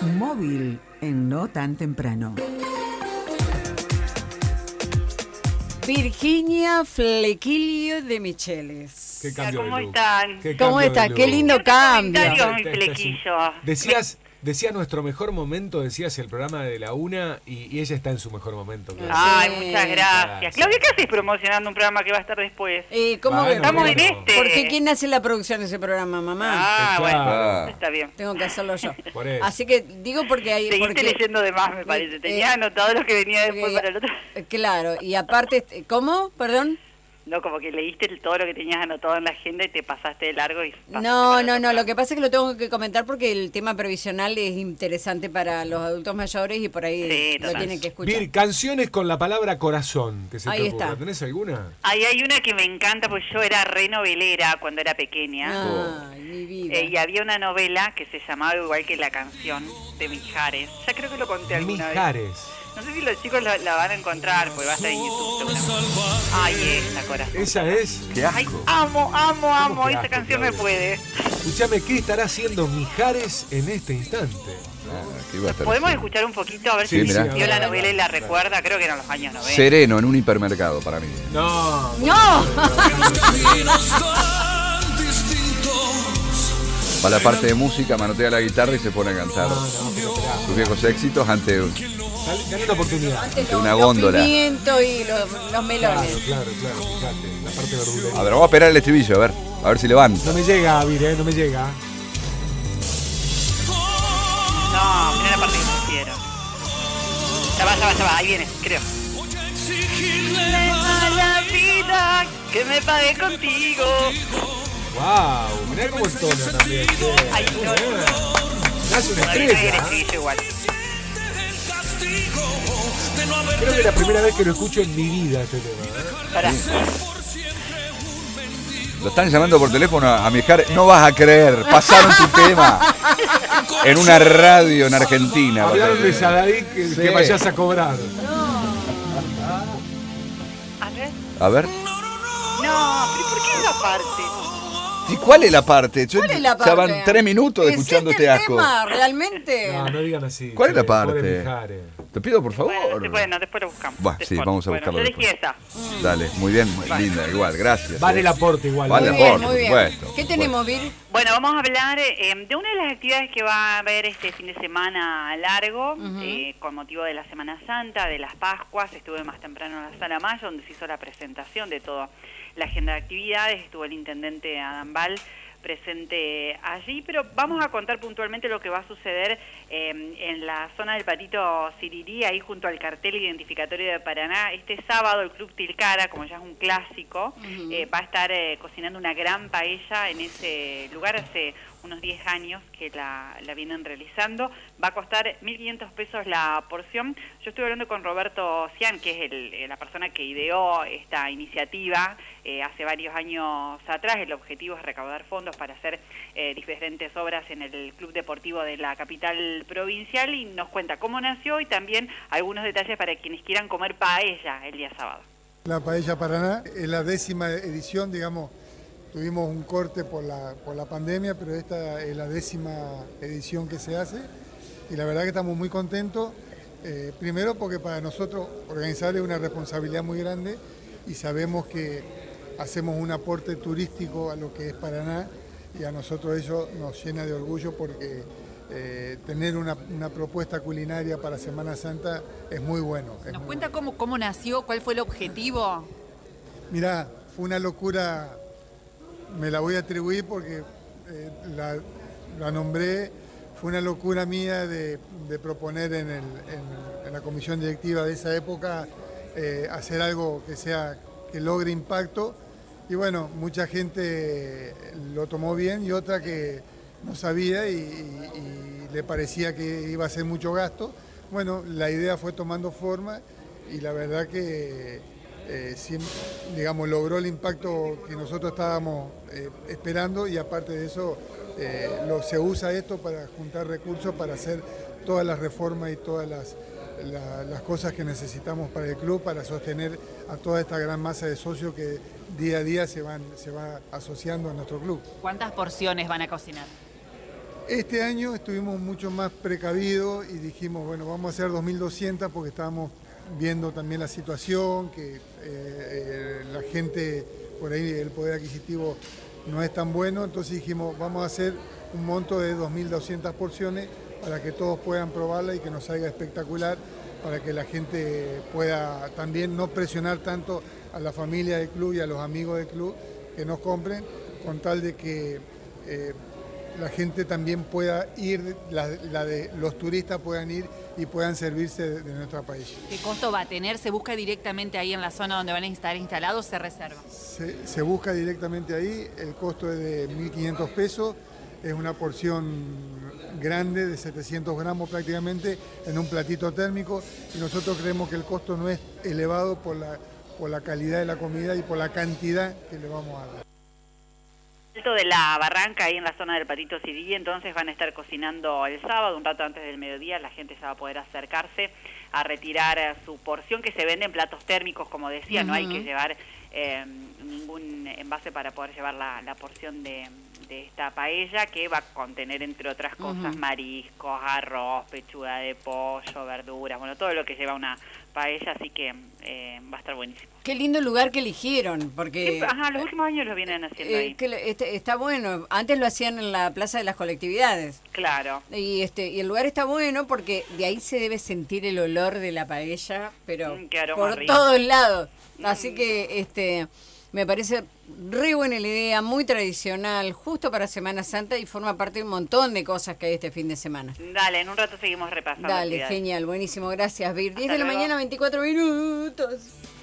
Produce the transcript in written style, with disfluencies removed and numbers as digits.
Móvil en No Tan Temprano. Virginia Flequilio de Micheles. Qué cambio ¿Cómo de look. están? ¿Cómo está? Qué lindo cambio. Comentarios, mi flequillo. Decía nuestro mejor momento, decías el programa de la una y ella está en su mejor momento. Claro. Ay, Sí. muchas gracias. Claudia, ¿qué haces promocionando un programa que va a estar después? ¿Cómo Bueno, Estamos bueno. en este. Porque ¿quién hace la producción de ese programa, mamá? Ah, Claro. bueno, está bien. Tengo que hacerlo yo. Por eso. Así que digo porque hay... Seguiste porque, leyendo de más, me parece. Tenías anotado lo que venía después para el otro. Claro, y aparte... ¿Cómo? ¿Perdón? No, como que leíste todo lo que tenías anotado en la agenda y te pasaste de largo y... No, lo que pasa es que lo tengo que comentar porque el tema previsional es interesante para los adultos mayores y por ahí Sí, lo total. tienen que escuchar. Vir, canciones con la palabra corazón, que se Ahí te ocurra. está. ¿Tenés alguna? Ahí hay una que me encanta, porque yo era re novelera cuando era pequeña. Ay, mi vida. Y había una novela que se llamaba igual que la canción de Mijares. Ya creo que lo conté alguna vez. Mijares. No sé si los chicos la van a encontrar, porque va a estar en YouTube seguramente. Ay, esa corazón. Esa es. Qué Ay, asco. amo, que esa asco, canción me Claudia? puede. Escuchame, ¿qué estará haciendo Mijares en este instante? ¿Qué iba a estar ¿Podemos haciendo? escuchar un poquito a ver Sí, si mirá. vio la Claro, novela y la claro. recuerda? Creo que eran los años 90. Sereno en un hipermercado para mí. No. ¡No! Para la parte de música, manotea la guitarra y se pone a cantar sus viejos éxitos ante Dale una oportunidad. una Los góndola. pimientos y los melones. Claro, fíjate, la parte verdulera. A ver, vamos a esperar el estribillo, a ver si levanta. No me llega, Vir, no me llega. No, mira la parte que pusieron. Ya va, ahí viene, creo. A la vida que me pagué contigo. Wow, mirá cómo estona también. Che. Ay, no. Nace una Todavía no hay el estrella. estribillo igual. Creo que es la primera vez que lo escucho en mi vida este tema. Pará. Lo están llamando por teléfono a Mijares. No vas a creer, pasaron tu tema en una radio en Argentina. Hablaron de Sadaic que Sí. vayas a cobrar. A ver. A ver. No, pero ¿por qué esa parte? ¿Y cuál es la parte? ¿Cuál es la Ya van parte? 3 minutos ¿Es escuchando este este el asco. tema, realmente? No digan así. ¿Cuál es la che, pobre parte? Mijares. Te pido por favor. Bueno, después lo buscamos. Buah, sí, Después. vamos a Bueno, buscarlo yo elegí después. esa. Dale, muy bien, muy linda, igual, gracias. Vale el aporte igual. Vale Muy el bien, aporte, muy bien. por supuesto, ¿Qué por tenemos, Vir? Bueno, vamos a hablar de una de las actividades que va a haber este fin de semana largo, con motivo de la Semana Santa, de las Pascuas. Estuve más temprano en la Sala Mayo, donde se hizo la presentación de toda la agenda de actividades. Estuvo el intendente Adam Ball presente allí, pero vamos a contar puntualmente lo que va a suceder en la zona del Patito Sirirí, ahí junto al cartel identificatorio de Paraná. Este sábado el Club Tilcara, como ya es un clásico, va a estar cocinando una gran paella en ese lugar. Hace unos 10 años que la vienen realizando. Va a costar 1.500 pesos la porción. Yo estuve hablando con Roberto Cian, que es la persona que ideó esta iniciativa hace varios años atrás. El objetivo es recaudar fondos para hacer diferentes obras en el Club Deportivo de la capital provincial, y nos cuenta cómo nació y también algunos detalles para quienes quieran comer paella el día sábado. La Paella Paraná es la 10ª edición, digamos. Tuvimos un corte por la pandemia, pero esta es la 10ª edición que se hace y la verdad que estamos muy contentos. Primero porque para nosotros organizar es una responsabilidad muy grande y sabemos que hacemos un aporte turístico a lo que es Paraná, y a nosotros eso nos llena de orgullo porque tener una propuesta culinaria para Semana Santa es muy bueno. ¿Nos cuenta cómo nació? ¿Cuál fue el objetivo? Mirá, fue una locura. Me la voy a atribuir porque la nombré. Fue una locura mía de proponer en la comisión directiva de esa época hacer algo que logre impacto. Y bueno, mucha gente lo tomó bien y otra que no sabía y le parecía que iba a ser mucho gasto. Bueno, la idea fue tomando forma y la verdad que digamos, logró el impacto que nosotros estábamos esperando, y aparte de eso se usa esto para juntar recursos para hacer todas las reformas y todas las cosas que necesitamos para el club, para sostener a toda esta gran masa de socios que día a día se va asociando a nuestro club. ¿Cuántas porciones van a cocinar? Este año estuvimos mucho más precavidos y dijimos, bueno, vamos a hacer 2.200 porque estábamos viendo también la situación, que la gente, por ahí el poder adquisitivo no es tan bueno, entonces dijimos, vamos a hacer un monto de 2.200 porciones para que todos puedan probarla y que nos salga espectacular, para que la gente pueda también no presionar tanto a la familia del club y a los amigos del club que nos compren, con tal de que la gente también pueda ir, los turistas puedan ir y puedan servirse de nuestra paella. ¿Qué costo va a tener? ¿Se busca directamente ahí en la zona donde van a estar instalados o se reserva? Se busca directamente ahí, el costo es de 1.500 pesos, es una porción grande de 700 gramos prácticamente en un platito térmico y nosotros creemos que el costo no es elevado por la calidad de la comida y por la cantidad que le vamos a dar. Alto de la Barranca, ahí en la zona del Patito Cirí, entonces van a estar cocinando el sábado, un rato antes del mediodía, la gente se va a poder acercarse a retirar su porción, que se vende en platos térmicos, como decía, no hay que llevar ningún envase para poder llevar la porción de esta paella, que va a contener, entre otras cosas, mariscos, arroz, pechuga de pollo, verduras, bueno, todo lo que lleva una paella, así que va a estar buenísimo. Qué lindo lugar que eligieron, porque... Ajá, los últimos años lo vienen haciendo ahí. Está bueno, antes lo hacían en la Plaza de las Colectividades. Claro. Y el lugar está bueno porque de ahí se debe sentir el olor de la paella, pero por todos lados. Así que me parece re buena la idea, muy tradicional, justo para Semana Santa y forma parte de un montón de cosas que hay este fin de semana. Dale, en un rato seguimos repasando. Dale, genial, buenísimo, gracias, Vir. 10 de la mañana, 24 minutos.